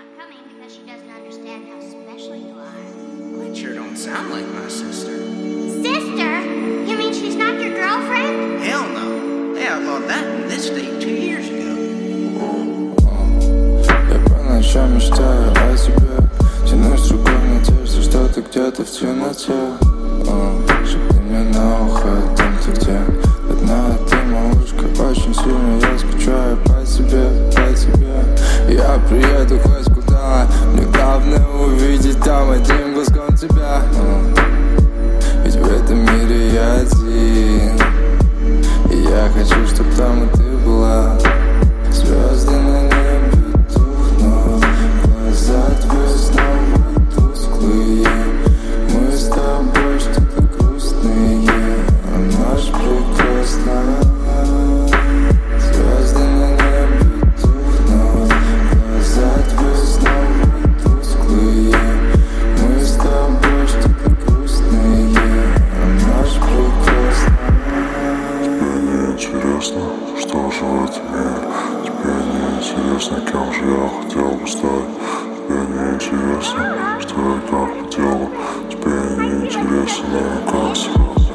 not coming because she doesn't understand how special you are. Well, it sure don't sound like my sister. Sister? You mean she's not your girlfriend? Hell no. They outlawed that in this state 2 years ago. Я по ночам мечтаю о тебе. Тянусь рукой в надежде, что ты где-то в темноте. Шепни мне на ухо о том, ты где. Одна ты, малышка, очень сильно я скучаю по тебе, по тебе. Я приеду хоть куда, мне главное увидеть там одним глазком тебя. Ведь в этом мире я один, и я хочу, чтоб там и ты была. Звезды на небе тухнут, глаза твои снова тусклые. Мы с тобой что-то грустные, а ночь прекрасна. Звезды на небе тухнут, глаза твои снова тусклые. Мы с тобой что-то грустные, а ночь прекрасна. Тебе не интересно, что живет в мире. Тебе не интересно, кем же я хотел бы стать. Тебе не интересно, что я так хотела. Тебе не интересно, как сегодня.